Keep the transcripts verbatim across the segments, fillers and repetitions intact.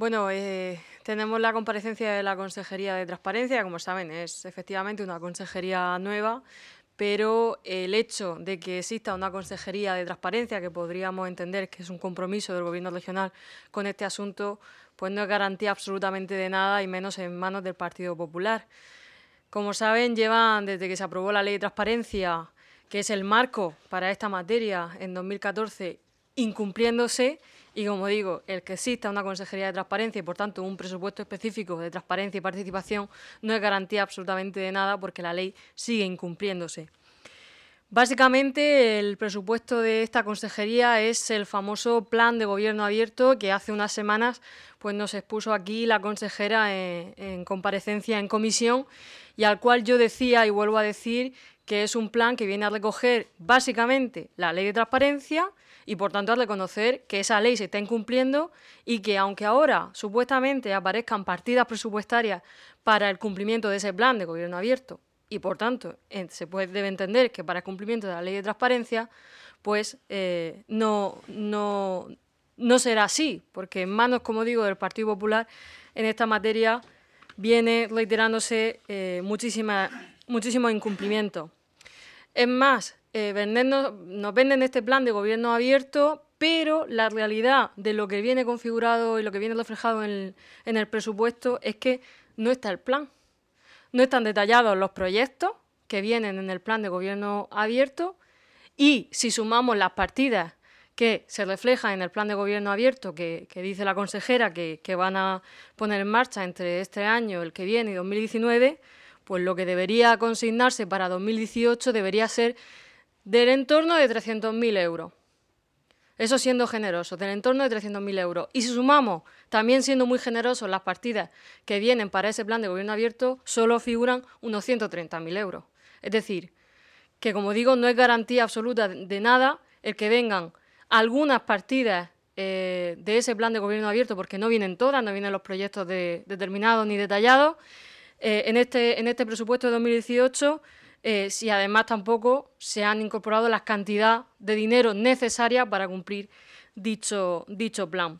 Bueno, eh, tenemos la comparecencia de la Consejería de Transparencia. Como saben, es efectivamente una consejería nueva, pero el hecho de que exista una Consejería de Transparencia, que podríamos entender que es un compromiso del Gobierno regional con este asunto, pues no es garantía absolutamente de nada, y menos en manos del Partido Popular. Como saben, llevan desde que se aprobó la Ley de Transparencia, que es el marco para esta materia, en dos mil catorce, incumpliéndose. Y, como digo, el que exista una Consejería de Transparencia y, por tanto, un presupuesto específico de transparencia y participación no es garantía absolutamente de nada, porque la ley sigue incumpliéndose. Básicamente, el presupuesto de esta consejería es el famoso Plan de Gobierno Abierto que hace unas semanas pues, nos expuso aquí la consejera en, en comparecencia en comisión, y al cual yo decía y vuelvo a decir que es un plan que viene a recoger básicamente la Ley de Transparencia y, por tanto, a reconocer que esa ley se está incumpliendo, y que, aunque ahora supuestamente aparezcan partidas presupuestarias para el cumplimiento de ese Plan de Gobierno Abierto, y, por tanto, se puede, debe entender que para el cumplimiento de la Ley de Transparencia, pues eh, no, no, no será así, porque en manos, como digo, del Partido Popular en esta materia viene reiterándose eh, muchísima, muchísimos incumplimientos. Es más, eh, vendernos, nos venden este plan de gobierno abierto, pero la realidad de lo que viene configurado y lo que viene reflejado en el, en el presupuesto es que no está el plan. No están detallados los proyectos que vienen en el plan de gobierno abierto, y si sumamos las partidas que se reflejan en el plan de gobierno abierto que, que dice la consejera que, que van a poner en marcha entre este año, el que viene y dos mil diecinueve, pues lo que debería consignarse para dos mil dieciocho debería ser del entorno de trescientos mil euros. Eso siendo generoso, del entorno de trescientos mil euros. Y si sumamos, también siendo muy generosos, las partidas que vienen para ese plan de gobierno abierto, solo figuran unos ciento treinta mil euros. Es decir, que, como digo, no es garantía absoluta de nada el que vengan algunas partidas eh, de ese plan de gobierno abierto, porque no vienen todas, no vienen los proyectos de, determinados ni detallados, eh, en, este, en este presupuesto de dos mil dieciocho, Eh, si además tampoco se han incorporado las cantidades de dinero necesarias para cumplir dicho, dicho plan.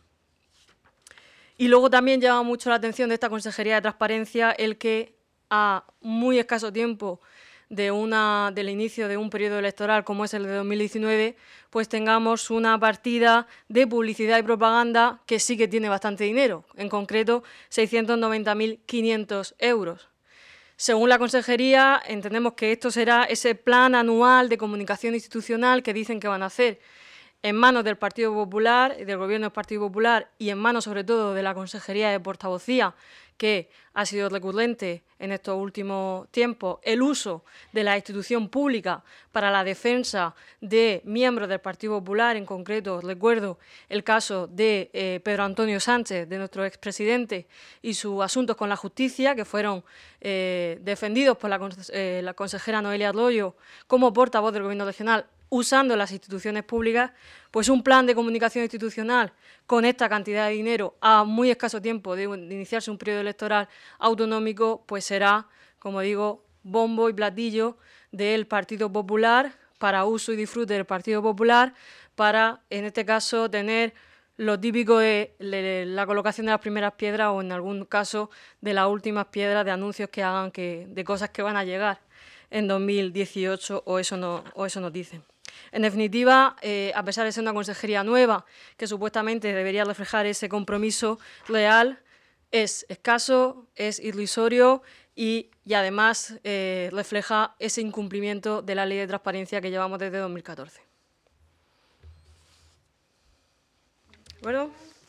Y luego también llama mucho la atención de esta Consejería de Transparencia el que a muy escaso tiempo de una, del inicio de un periodo electoral como es el de dos mil diecinueve, pues tengamos una partida de publicidad y propaganda que sí que tiene bastante dinero, en concreto seiscientos noventa mil quinientos euros. Según la Consejería, entendemos que esto será ese plan anual de comunicación institucional que dicen que van a hacer, en manos del Partido Popular, del Gobierno del Partido Popular, y en manos sobre todo de la Consejería de Portavocía, que ha sido recurrente en estos últimos tiempos el uso de la institución pública para la defensa de miembros del Partido Popular. En concreto, recuerdo el caso de eh, Pedro Antonio Sánchez, de nuestro expresidente, y sus asuntos con la justicia, que fueron eh, defendidos por la, eh, la consejera Noelia Arroyo como portavoz del Gobierno regional, usando las instituciones públicas. Pues un plan de comunicación institucional con esta cantidad de dinero a muy escaso tiempo de iniciarse un periodo electoral autonómico, pues será, como digo, bombo y platillo del Partido Popular, para uso y disfrute del Partido Popular, para, en este caso, tener lo típico de la colocación de las primeras piedras, o en algún caso de las últimas piedras de anuncios que hagan que, de cosas que van a llegar en dos mil dieciocho, o eso, no, o eso nos dicen. En definitiva, eh, a pesar de ser una consejería nueva que supuestamente debería reflejar ese compromiso real, es escaso, es irrisorio y, y además eh, refleja ese incumplimiento de la Ley de Transparencia que llevamos desde dos mil catorce. ¿De acuerdo?